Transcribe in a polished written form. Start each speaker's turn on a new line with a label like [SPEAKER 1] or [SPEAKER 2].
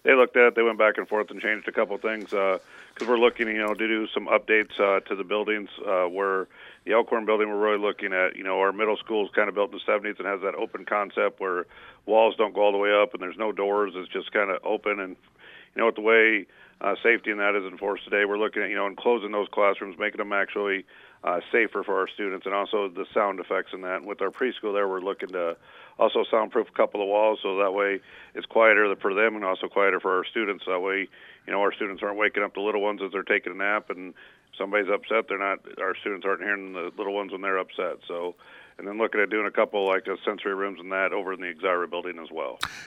[SPEAKER 1] They looked at it. They went back and forth and changed a couple things because we're looking, to do some updates to the buildings. Where the Elkhorn building, we're really looking at, our middle school is kind of built in the 70s and has that open concept where walls don't go all the way up and there's no doors. It's just kind of open. And with the way safety in that is enforced today, we're looking at, enclosing those classrooms, making them actually safer for our students, and also the sound effects in that. And with our preschool there, we're looking to also soundproof a couple of walls so that way it's quieter for them and also quieter for our students. That way, our students aren't waking up the little ones as they're taking a nap, and if somebody's upset, our students aren't hearing the little ones when they're upset. So, and then looking at doing a couple like sensory rooms and that over in the Exira building as well.